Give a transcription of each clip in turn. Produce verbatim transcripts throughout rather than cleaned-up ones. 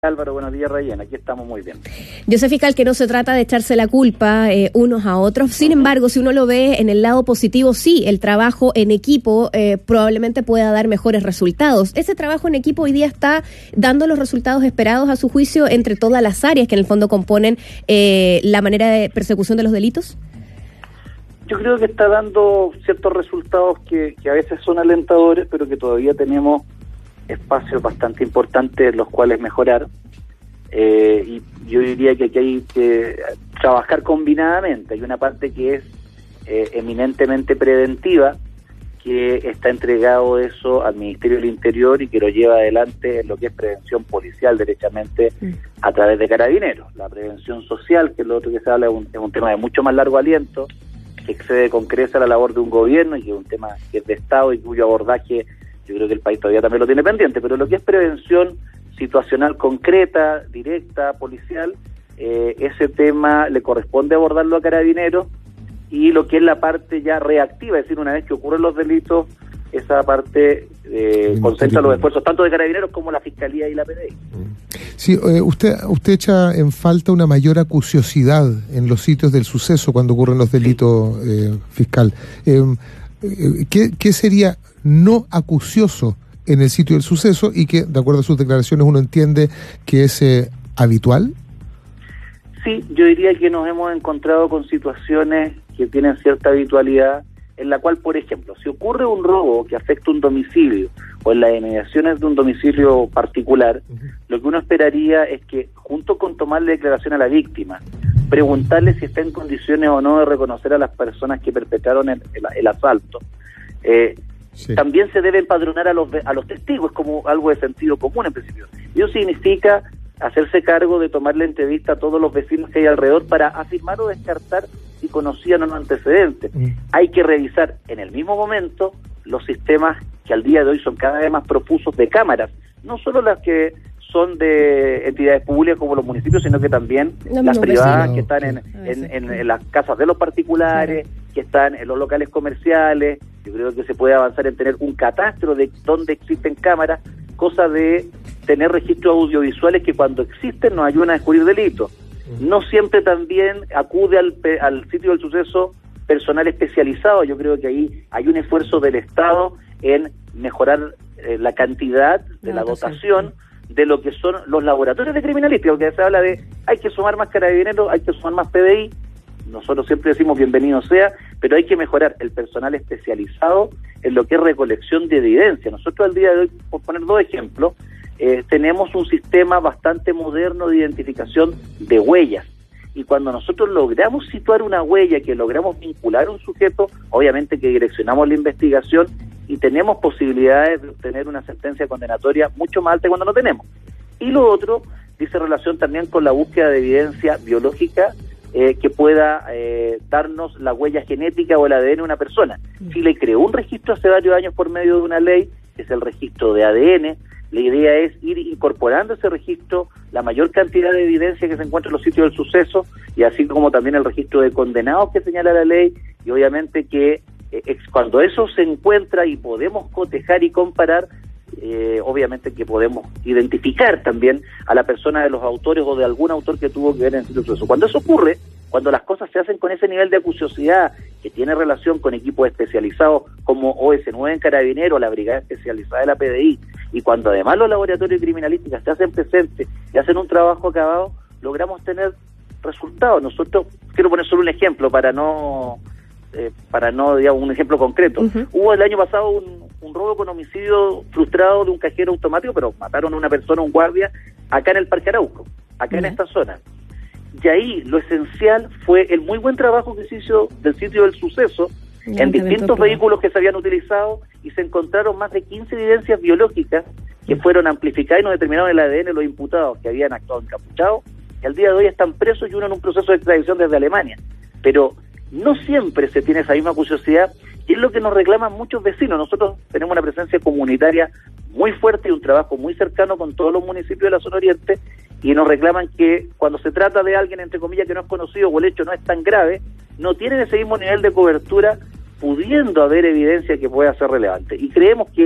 Álvaro, buenos días, Rayén. Aquí estamos muy bien. Yo sé, fiscal, que no se trata de echarse la culpa eh, unos a otros. Sin uh-huh. embargo, si uno lo ve en el lado positivo, sí, el trabajo en equipo eh, probablemente pueda dar mejores resultados. Ese trabajo en equipo hoy día está dando los resultados esperados, a su juicio, entre todas las áreas que en el fondo componen eh, la manera de persecución de los delitos. Yo creo que está dando ciertos resultados que, que a veces son alentadores, pero que todavía tenemos espacios bastante importantes en los cuales mejorar, eh, y yo diría que aquí hay que trabajar combinadamente. Hay una parte que es eh, eminentemente preventiva, que está entregado eso al Ministerio del Interior y que lo lleva adelante en lo que es prevención policial, derechamente mm. a través de Carabineros. La prevención social, que es lo otro que se habla, es un, es un tema de mucho más largo aliento, que excede con creces a la labor de un gobierno y que es un tema que es de Estado y cuyo abordaje yo creo que el país todavía también lo tiene pendiente, pero lo que es prevención situacional concreta, directa, policial, eh, ese tema le corresponde abordarlo a Carabineros, y lo que es la parte ya reactiva, es decir, una vez que ocurren los delitos, esa parte eh, concentra los esfuerzos tanto de Carabineros como la Fiscalía y la P D I. Sí, eh, usted usted echa en falta una mayor acuciosidad en los sitios del suceso cuando ocurren los delitos, eh, fiscal. Eh, ¿qué, ¿Qué sería no acucioso en el sitio del suceso y que, de acuerdo a sus declaraciones, uno entiende que es eh, habitual? Sí, yo diría que nos hemos encontrado con situaciones que tienen cierta habitualidad, en la cual, por ejemplo, si ocurre un robo que afecta un domicilio o en las inmediaciones de un domicilio particular, uh-huh. lo que uno esperaría es que, junto con tomarle declaración a la víctima, preguntarle si está en condiciones o no de reconocer a las personas que perpetraron el, el, el asalto, eh, Sí. también se debe empadronar a los a los testigos, como algo de sentido común en principio. Eso significa hacerse cargo de tomarle entrevista a todos los vecinos que hay alrededor para afirmar o descartar si conocían o no antecedentes. Mm. Hay que revisar en el mismo momento los sistemas que al día de hoy son cada vez más profusos de cámaras, no solo las que son de entidades públicas como los municipios, sino que también no, las privadas vecino. que están en, en, en, en las casas de los particulares, claro. que están en los locales comerciales. Yo creo que se puede avanzar en tener un catastro de dónde existen cámaras, cosa de tener registros audiovisuales que cuando existen nos ayudan a descubrir delitos. Uh-huh. No siempre también acude al, al sitio del suceso personal especializado. Yo creo que ahí hay un esfuerzo del Estado en mejorar eh, la cantidad de la dotación de lo que son los laboratorios de criminalística, porque se habla de hay que sumar más Carabineros, hay que sumar más P D I. Nosotros siempre decimos bienvenido sea, pero hay que mejorar el personal especializado en lo que es recolección de evidencia. Nosotros al día de hoy, por poner dos ejemplos, eh, tenemos un sistema bastante moderno de identificación de huellas, y cuando nosotros logramos situar una huella, que logramos vincular a un sujeto, obviamente que direccionamos la investigación y tenemos posibilidades de obtener una sentencia condenatoria mucho más alta cuando no tenemos. Y lo otro dice relación también con la búsqueda de evidencia biológica eh, que pueda eh, darnos la huella genética o el A D N de una persona. Chile creó un registro hace varios años por medio de una ley, que es el registro de A D N. La idea es ir incorporando a ese registro la mayor cantidad de evidencia que se encuentra en los sitios del suceso, y así como también el registro de condenados que señala la ley, y obviamente que eh, cuando eso se encuentra y podemos cotejar y comparar, eh, obviamente que podemos identificar también a la persona de los autores o de algún autor que tuvo que ver en el sitio del suceso. Cuando eso ocurre, cuando las cosas se hacen con ese nivel de acuciosidad que tiene relación con equipos especializados como O S nueve en Carabineros, la Brigada Especializada de la P D I, y cuando además los laboratorios de criminalística se hacen presentes y hacen un trabajo acabado, logramos tener resultados. Nosotros, quiero poner solo un ejemplo para no, eh, para no digamos, un ejemplo concreto. Uh-huh. Hubo el año pasado un, un robo con homicidio frustrado de un cajero automático, pero mataron a una persona, un guardia, acá en el Parque Arauco, acá uh-huh. en esta zona. Y ahí lo esencial fue el muy buen trabajo que se hizo del sitio del suceso ya, en distintos vehículos que se habían utilizado, y se encontraron más de quince evidencias biológicas que fueron amplificadas y nos determinaron el A D N de los imputados que habían actuado encapuchados, y al día de hoy están presos y uno en un proceso de extradición desde Alemania. Pero no siempre se tiene esa misma curiosidad, y es lo que nos reclaman muchos vecinos. Nosotros tenemos una presencia comunitaria muy fuerte y un trabajo muy cercano con todos los municipios de la zona oriente, y nos reclaman que cuando se trata de alguien, entre comillas, que no es conocido o el hecho no es tan grave, no tienen ese mismo nivel de cobertura, pudiendo haber evidencia que pueda ser relevante. Y creemos que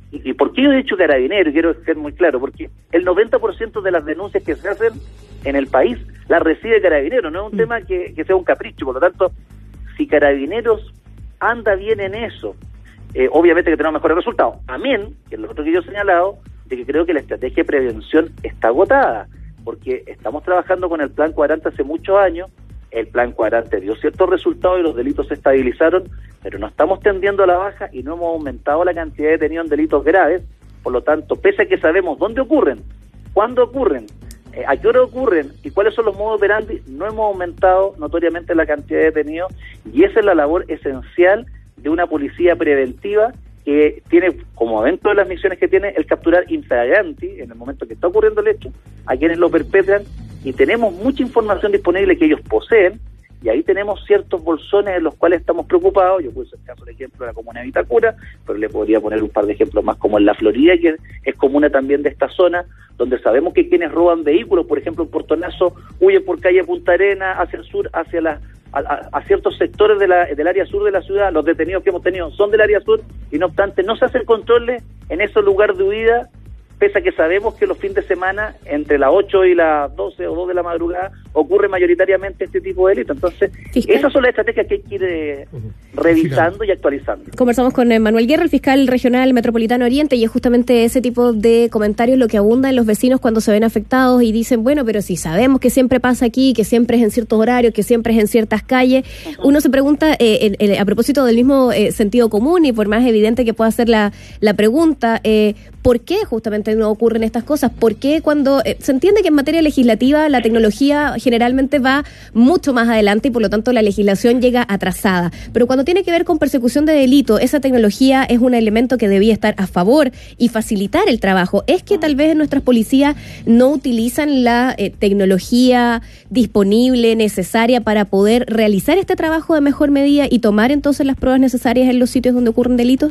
¿Y, y por qué yo he dicho Carabineros? Quiero ser muy claro, porque el noventa por ciento de las denuncias que se hacen en el país las recibe Carabineros, no es un mm. tema que, que sea un capricho. Por lo tanto, si Carabineros anda bien en eso, eh, obviamente que tenemos mejores resultados. Amén, que es lo otro que yo he señalado, de que creo que la estrategia de prevención está agotada, porque estamos trabajando con el Plan Cuadrante hace muchos años. El Plan Cuadrante dio ciertos resultados y los delitos se estabilizaron, pero no estamos tendiendo a la baja y no hemos aumentado la cantidad de detenidos en delitos graves. Por lo tanto, pese a que sabemos dónde ocurren, cuándo ocurren, eh, a qué hora ocurren y cuáles son los modos operandi, no hemos aumentado notoriamente la cantidad de detenidos, y esa es la labor esencial de una policía preventiva que tiene como dentro de las misiones que tiene el capturar infraganti, en el momento que está ocurriendo el hecho, a quienes lo perpetran, y tenemos mucha información disponible que ellos poseen, y ahí tenemos ciertos bolsones en los cuales estamos preocupados. Yo puse el caso, por ejemplo, de la comuna de Vitacura, pero le podría poner un par de ejemplos más, como en la Florida, que es comuna también de esta zona, donde sabemos que quienes roban vehículos, por ejemplo, en Portonazo, huyen por calle Punta Arena, hacia el sur, hacia la A, a, a ciertos sectores de la, del área sur de la ciudad. Los detenidos que hemos tenido son del área sur, y no obstante no se hacen controles en esos lugares de huida, pese a que sabemos que los fines de semana entre las ocho y las doce o dos de la madrugada ocurre mayoritariamente este tipo de delitos. Entonces, fiscal, esas son las estrategias que hay que ir eh, uh-huh. revisando y actualizando. Conversamos con eh, Manuel Guerra, el fiscal regional metropolitano Oriente, y es justamente ese tipo de comentarios lo que abunda en los vecinos cuando se ven afectados y dicen, bueno, pero si sabemos que siempre pasa aquí, que siempre es en ciertos horarios, que siempre es en ciertas calles, uh-huh. uno se pregunta, eh, el, el, a propósito del mismo eh, sentido común, y por más evidente que pueda ser la, la pregunta, eh, ¿por qué justamente no ocurren estas cosas? ¿Por qué cuando eh, se entiende que en materia legislativa la tecnología generalmente va mucho más adelante y por lo tanto la legislación llega atrasada? Pero cuando tiene que ver con persecución de delito, esa tecnología es un elemento que debía estar a favor y facilitar el trabajo. ¿Es que tal vez nuestras policías no utilizan la eh, tecnología disponible, necesaria para poder realizar este trabajo de mejor medida y tomar entonces las pruebas necesarias en los sitios donde ocurren delitos?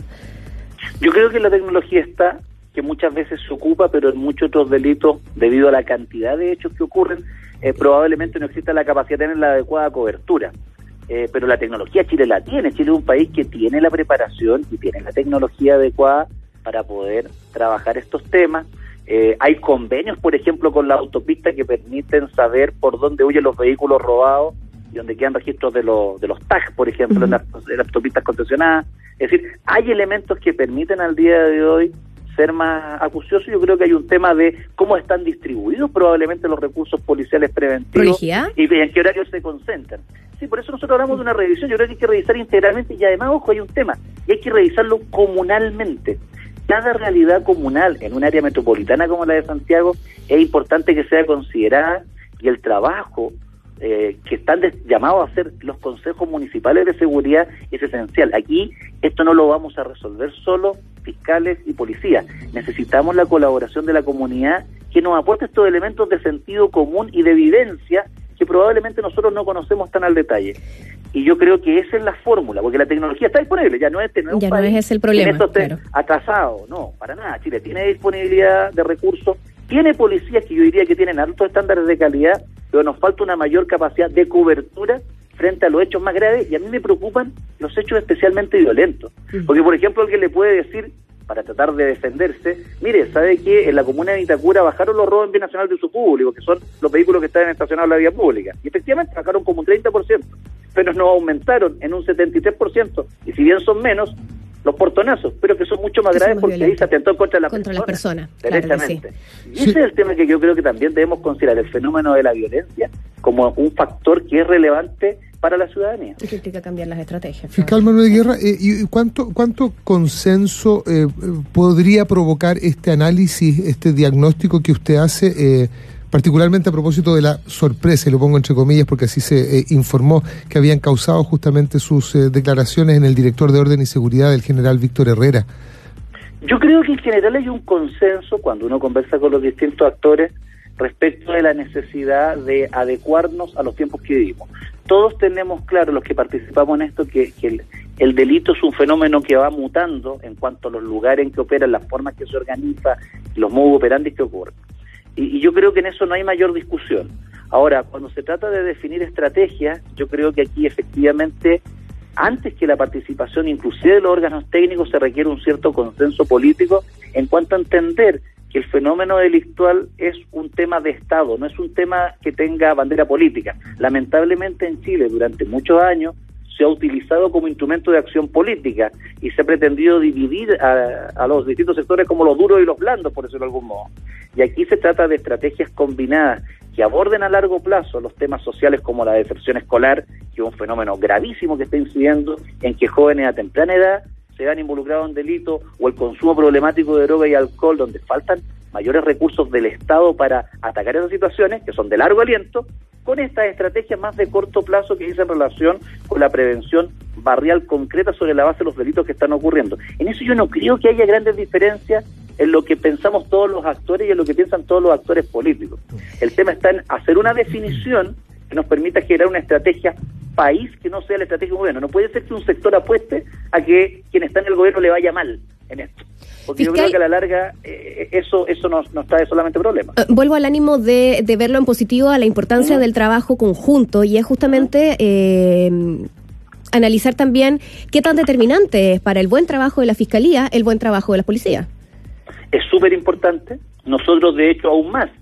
Yo creo que la tecnología está, que muchas veces se ocupa, pero en muchos otros delitos, debido a la cantidad de hechos que ocurren, eh, probablemente no exista la capacidad de tener la adecuada cobertura. Eh, pero la tecnología Chile la tiene. Chile es un país que tiene la preparación y tiene la tecnología adecuada para poder trabajar estos temas. Eh, hay convenios, por ejemplo, con la autopista que permiten saber por dónde huyen los vehículos robados y donde quedan registros de los de los tags, por ejemplo, uh-huh. en, las, en las autopistas concesionadas. Es decir, hay elementos que permiten al día de hoy ser más acucioso. Yo creo que hay un tema de cómo están distribuidos probablemente los recursos policiales preventivos y en qué horarios se concentran. Sí, por eso nosotros hablamos de una revisión. Yo creo que hay que revisar integralmente, y además, ojo, hay un tema, y hay que revisarlo comunalmente. Cada realidad comunal en un área metropolitana como la de Santiago es importante que sea considerada, y el trabajo eh, que están des- llamados a hacer los consejos municipales de seguridad es esencial. Aquí esto no lo vamos a resolver solo fiscales y policías. Necesitamos la colaboración de la comunidad que nos aporte estos elementos de sentido común y de evidencia que probablemente nosotros no conocemos tan al detalle. Y yo creo que esa es la fórmula, porque la tecnología está disponible, ya no es tener un ya país no es ese el problema, en esto esté claro. atrasado, no, para nada. Chile tiene disponibilidad de recursos, tiene policías que yo diría que tienen altos estándares de calidad, pero nos falta una mayor capacidad de cobertura frente a los hechos más graves, y a mí me preocupan los hechos especialmente violentos. Porque, por ejemplo, alguien le puede decir, para tratar de defenderse, mire, ¿sabe qué? En la comuna de Vitacura bajaron los robos en bien nacional de uso público, que son los vehículos que están estacionados en la vía pública. Y efectivamente bajaron como un treinta por ciento, pero no aumentaron en un setenta y tres por ciento. Y si bien son menos, los portonazos, pero que son mucho más graves porque ahí se atentó contra la contra persona. Contra las personas, derechamente. Claro que sí. Y ese sí. es el tema que yo creo que también debemos considerar, el fenómeno de la violencia como un factor que es relevante para la ciudadanía. Y que implica cambiar las estrategias. Fiscal Manuel Guerra, eh, ¿y cuánto cuánto consenso eh, podría provocar este análisis, este diagnóstico que usted hace, eh, particularmente a propósito de la sorpresa, y lo pongo entre comillas porque así se eh, informó, que habían causado justamente sus eh, declaraciones en el director de Orden y Seguridad, el general Víctor Herrera? Yo creo que en general hay un consenso cuando uno conversa con los distintos actores respecto de la necesidad de adecuarnos a los tiempos que vivimos. Todos tenemos claro, los que participamos en esto, que, que el, el delito es un fenómeno que va mutando en cuanto a los lugares en que operan, las formas que se organiza, los modus operandi que ocurren. Y, y yo creo que en eso no hay mayor discusión. Ahora, cuando se trata de definir estrategias, yo creo que aquí efectivamente antes que la participación inclusive de los órganos técnicos, se requiere un cierto consenso político en cuanto a entender que el fenómeno delictual es un tema de Estado, no es un tema que tenga bandera política. Lamentablemente en Chile durante muchos años se ha utilizado como instrumento de acción política y se ha pretendido dividir a, a los distintos sectores como los duros y los blandos, por decirlo de algún modo. Y aquí se trata de estrategias combinadas que aborden a largo plazo los temas sociales como la deserción escolar, que es un fenómeno gravísimo que está incidiendo en que jóvenes a temprana edad se vean involucrados en delitos, o el consumo problemático de droga y alcohol, donde faltan mayores recursos del Estado para atacar esas situaciones, que son de largo aliento, con estas estrategias más de corto plazo que dicen relación con la prevención barrial concreta sobre la base de los delitos que están ocurriendo. En eso yo no creo que haya grandes diferencias en lo que pensamos todos los actores y en lo que piensan todos los actores políticos. El tema está en hacer una definición que nos permita generar una estrategia país que no sea la estrategia del gobierno. No puede ser que un sector apueste a que quien está en el gobierno le vaya mal en esto. Porque Fiscal, yo creo que a la larga eh, eso eso no, no está de solamente problema. Uh, vuelvo al ánimo de, de verlo en positivo, a la importancia uh-huh. del trabajo conjunto, y es justamente uh-huh. eh, analizar también qué tan determinante es para el buen trabajo de la Fiscalía el buen trabajo de la policía. Es súper importante. Nosotros, de hecho, aún más,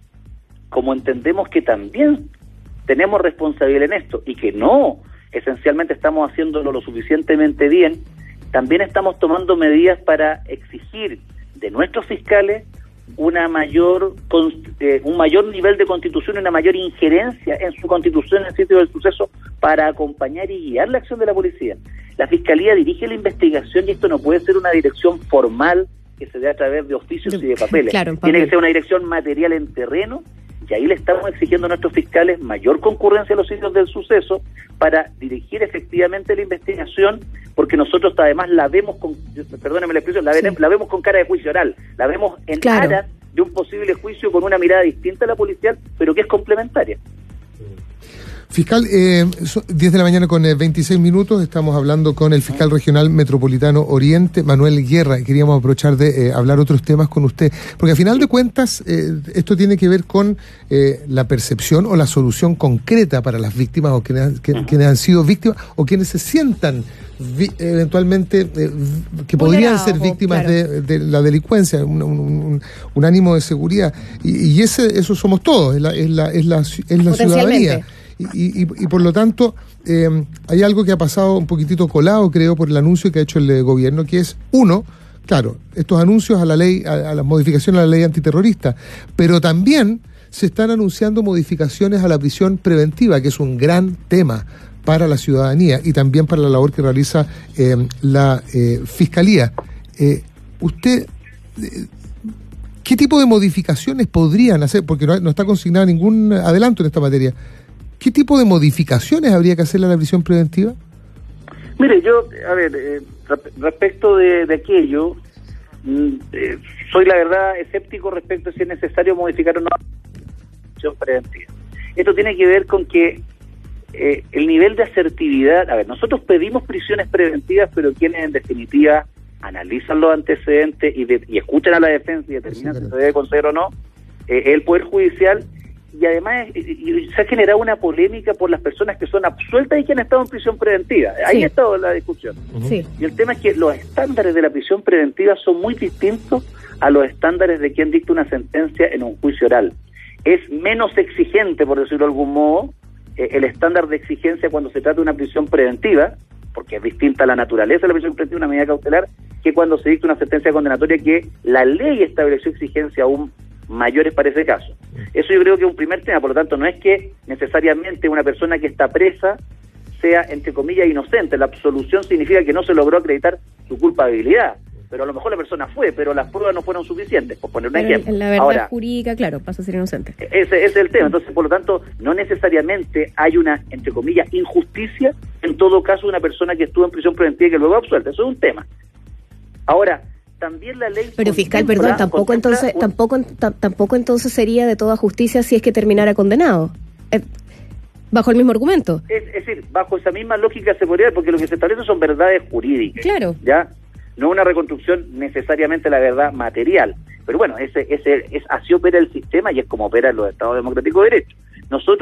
como entendemos que también tenemos responsabilidad en esto y que no esencialmente estamos haciéndolo lo suficientemente bien, también estamos tomando medidas para exigir de nuestros fiscales una mayor eh, un mayor nivel de constitución y una mayor injerencia en su constitución en el sitio del suceso para acompañar y guiar la acción de la policía. La Fiscalía dirige la investigación y esto no puede ser una dirección formal que se dé a través de oficios y de papeles. Claro, tiene que ser una dirección material en terreno, y ahí le estamos exigiendo a nuestros fiscales mayor concurrencia a los sitios del suceso para dirigir efectivamente la investigación, porque nosotros además la vemos con, perdóneme la expresión, la, sí. la vemos con cara de juicio oral, la vemos en claro. aras de un posible juicio con una mirada distinta a la policial, pero que es complementaria. Fiscal, eh, diez de la mañana con eh, veintiséis minutos, estamos hablando con el fiscal regional metropolitano Oriente, Manuel Guerra, y queríamos aprovechar de eh, hablar otros temas con usted, porque a final de cuentas eh, esto tiene que ver con eh, la percepción o la solución concreta para las víctimas o quienes, que, quienes han sido víctimas o quienes se sientan vi, eventualmente eh, que podrían ser víctimas claro. de, de la delincuencia, un, un, un ánimo de seguridad, y, y ese eso somos todos, es la, es la, es la, es la ciudadanía. Y, y, y por lo tanto, eh, hay algo que ha pasado un poquitito colado, creo, por el anuncio que ha hecho el eh, gobierno, que es, uno, claro, estos anuncios a la ley, a, a las modificaciones a la ley antiterrorista, pero también se están anunciando modificaciones a la prisión preventiva, que es un gran tema para la ciudadanía y también para la labor que realiza eh, la eh, Fiscalía. Eh, usted... Eh, ¿Qué tipo de modificaciones podrían hacer? Porque no, no está consignado ningún adelanto en esta materia. ¿Qué tipo de modificaciones habría que hacerle a la prisión preventiva? Mire, yo, a ver, eh, respecto de, de aquello, eh, soy la verdad escéptico respecto a si es necesario modificar o no la prisión preventiva. Esto tiene que ver con que eh, el nivel de asertividad, a ver, nosotros pedimos prisiones preventivas, pero quienes en definitiva analizan los antecedentes y, de, y escuchan a la defensa y determinan sí, si se debe conceder o no, eh, el Poder Judicial. Y además y, y se ha generado una polémica por las personas que son absueltas y que han estado en prisión preventiva. Ahí sí. ha estado la discusión. Sí. Y el tema es que los estándares de la prisión preventiva son muy distintos a los estándares de quien dicta una sentencia en un juicio oral. Es menos exigente, por decirlo de algún modo, eh, el estándar de exigencia cuando se trata de una prisión preventiva, porque es distinta a la naturaleza de la prisión preventiva, una medida cautelar, que cuando se dicta una sentencia condenatoria que la ley estableció exigencia aún mayores para ese caso. Eso yo creo que es un primer tema, por lo tanto no es que necesariamente una persona que está presa sea, entre comillas, inocente. La absolución significa que no se logró acreditar su culpabilidad, pero a lo mejor la persona fue, pero las pruebas no fueron suficientes, por poner un pero ejemplo. En la verdad Ahora, jurídica, claro, pasa a ser inocente. Ese, ese es el tema, entonces por lo tanto no necesariamente hay una, entre comillas, injusticia en todo caso de una persona que estuvo en prisión preventiva y que luego absuelta. Eso es un tema. Ahora, también la ley pero fiscal, perdón, tampoco entonces un... tampoco t- tampoco entonces sería de toda justicia si es que terminara condenado. Eh, bajo el mismo argumento. Es, es decir, bajo esa misma lógica se podría, porque lo que se establece son verdades jurídicas. Claro. ¿Ya? No una reconstrucción necesariamente la verdad material. Pero bueno, ese ese es así opera el sistema y es como opera en los Estados democráticos de derecho. Nosotros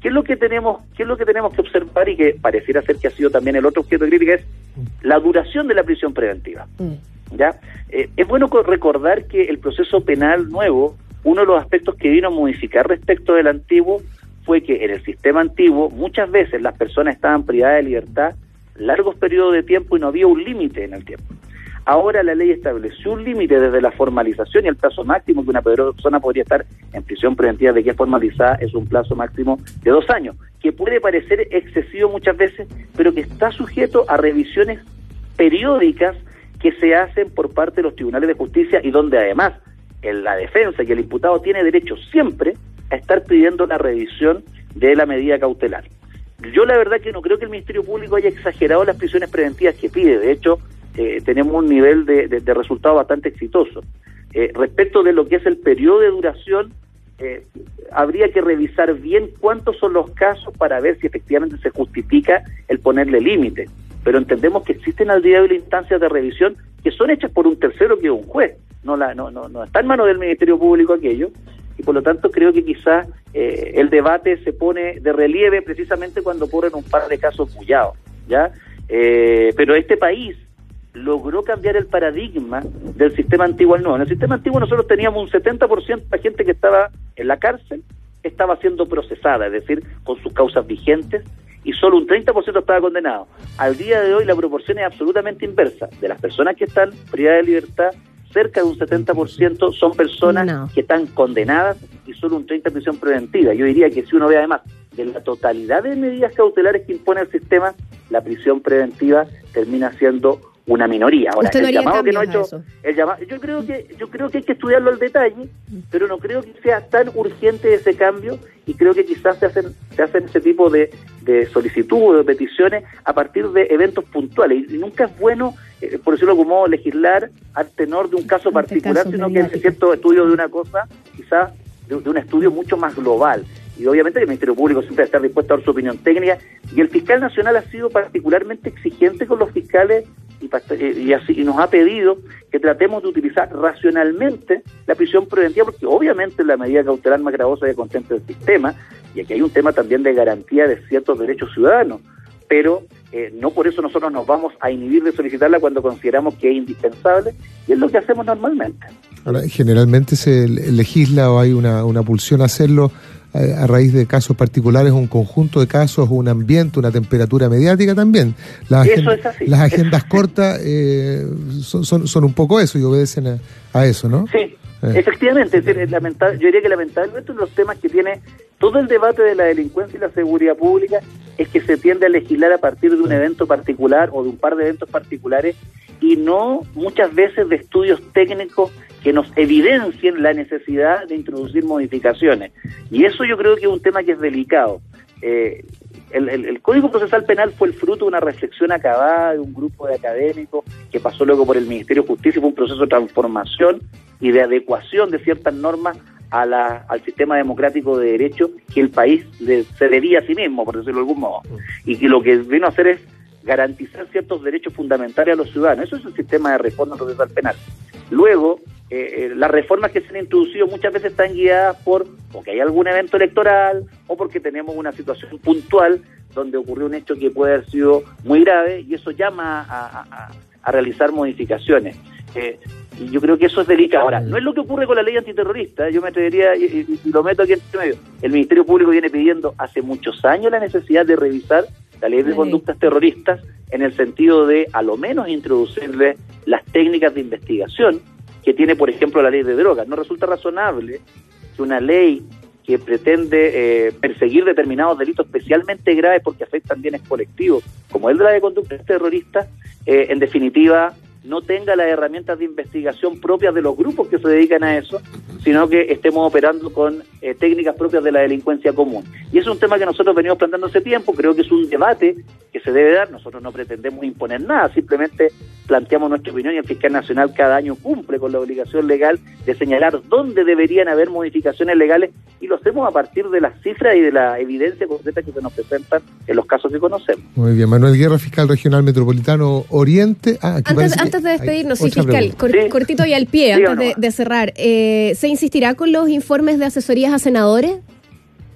¿qué es lo que tenemos, qué es lo que tenemos que observar y que pareciera ser que ha sido también el otro objeto de crítica? Es la duración de la prisión preventiva. Mm. ¿Ya? Eh, es bueno recordar que el proceso penal nuevo, uno de los aspectos que vino a modificar respecto del antiguo, fue que en el sistema antiguo muchas veces las personas estaban privadas de libertad largos periodos de tiempo y no había un límite en el tiempo. Ahora la ley estableció un límite desde la formalización y el plazo máximo que una persona podría estar en prisión preventiva de que es formalizada es un plazo máximo de dos años, que puede parecer excesivo muchas veces, pero que está sujeto a revisiones periódicas que se hacen por parte de los tribunales de justicia y donde además en la defensa y el imputado tiene derecho siempre a estar pidiendo la revisión de la medida cautelar. Yo la verdad que no creo que el Ministerio Público haya exagerado las prisiones preventivas que pide. De hecho, eh, tenemos un nivel de, de, de resultado bastante exitoso. Eh, respecto de lo que es el periodo de duración, eh, habría que revisar bien cuántos son los casos para ver si efectivamente se justifica el ponerle límite. Pero entendemos que existen al día de hoy instancias de revisión que son hechas por un tercero que es un juez. No, la, no, no, no está en manos del Ministerio Público aquello. Y por lo tanto creo que quizás eh, el debate se pone de relieve precisamente cuando ocurren un par de casos bullados, ¿ya? Eh, pero este país logró cambiar el paradigma del sistema antiguo al nuevo. En el sistema antiguo nosotros teníamos un setenta por ciento de gente que estaba en la cárcel, estaba siendo procesada, es decir, con sus causas vigentes, y solo un treinta por ciento estaba condenado. Al día de hoy la proporción es absolutamente inversa. De las personas que están privadas de libertad, cerca de un setenta por ciento son personas no. que están condenadas y solo un treinta por ciento prisión preventiva. Yo diría que si uno ve además de la totalidad de medidas cautelares que impone el sistema, la prisión preventiva termina siendo una minoría. Ahora, el llamado que no ha hecho, el llamado, yo creo que yo creo que hay que estudiarlo al detalle, pero no creo que sea tan urgente ese cambio y creo que quizás se hacen se hacen ese tipo de, de solicitudes, de peticiones a partir de eventos puntuales y, y nunca es bueno, eh, por decirlo como legislar al tenor de un caso particular, este caso sino mediático. Que es cierto estudio de una cosa, quizás de, de un estudio mucho más global. Y obviamente el Ministerio Público siempre va a estar dispuesto a dar su opinión técnica, y el fiscal nacional ha sido particularmente exigente con los fiscales y, y, así, y nos ha pedido que tratemos de utilizar racionalmente la prisión preventiva, porque obviamente es la medida cautelar más gravosa que contempla el sistema, y aquí hay un tema también de garantía de ciertos derechos ciudadanos, pero eh, no por eso nosotros nos vamos a inhibir de solicitarla cuando consideramos que es indispensable, y es lo que hacemos normalmente. Ahora, generalmente se legisla o hay una, una pulsión a hacerlo a raíz de casos particulares, un conjunto de casos, un ambiente, una temperatura mediática también. Las, eso agenda, es así. Las agendas cortas eh, son, son, son un poco eso y obedecen a, a eso, ¿no? Sí, eh. efectivamente. Es decir, lamentable, yo diría que lamentablemente uno de los temas que tiene todo el debate de la delincuencia y la seguridad pública es que se tiende a legislar a partir de un evento particular o de un par de eventos particulares y no muchas veces de estudios técnicos que nos evidencien la necesidad de introducir modificaciones. Y eso yo creo que es un tema que es delicado. Eh, el, el, el Código Procesal Penal fue el fruto de una reflexión acabada de un grupo de académicos que pasó luego por el Ministerio de Justicia, fue un proceso de transformación y de adecuación de ciertas normas a la, al sistema democrático de derecho que el país le, se debía a sí mismo, por decirlo de algún modo. Y que lo que vino a hacer es garantizar ciertos derechos fundamentales a los ciudadanos. Eso es el sistema de reforma procesal penal. Luego, eh, eh, las reformas que se han introducido muchas veces están guiadas por porque hay algún evento electoral o porque tenemos una situación puntual donde ocurrió un hecho que puede haber sido muy grave y eso llama a, a, a realizar modificaciones. Eh, y yo creo que eso es delicado. Ahora, no es lo que ocurre con la ley antiterrorista, yo me atrevería y, y, y lo meto aquí en medio. El Ministerio Público viene pidiendo hace muchos años la necesidad de revisar la ley de conductas terroristas en el sentido de a lo menos introducirle las técnicas de investigación que tiene, por ejemplo, la ley de drogas. No resulta razonable que una ley que pretende eh, perseguir determinados delitos especialmente graves porque afectan bienes colectivos, como el de la de conductas terroristas, eh, en definitiva no tenga las herramientas de investigación propias de los grupos que se dedican a eso, sino que estemos operando con eh, técnicas propias de la delincuencia común. Y es un tema que nosotros venimos planteando hace tiempo, creo que es un debate que se debe dar, nosotros no pretendemos imponer nada, simplemente planteamos nuestra opinión y el fiscal nacional cada año cumple con la obligación legal de señalar dónde deberían haber modificaciones legales y lo hacemos a partir de las cifras y de la evidencia concreta que se nos presentan en los casos que conocemos. Muy bien, Manuel Guerra, fiscal regional metropolitano Oriente. Ah, aquí antes, antes de despedirnos, sí, fiscal, cor, sí. cortito y al pie, sí, antes de, de cerrar, eh, ¿se insistirá con los informes de asesorías a senadores?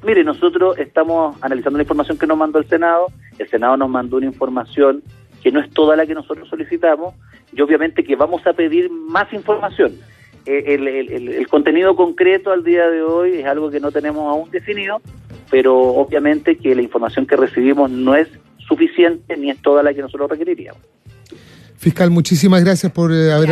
Mire, nosotros estamos analizando la información que nos mandó el Senado. El Senado nos mandó una información que no es toda la que nosotros solicitamos, y obviamente que vamos a pedir más información. El, el, el, el contenido concreto al día de hoy es algo que no tenemos aún definido, pero obviamente que la información que recibimos no es suficiente ni es toda la que nosotros requeriríamos. Fiscal, muchísimas gracias por eh, haber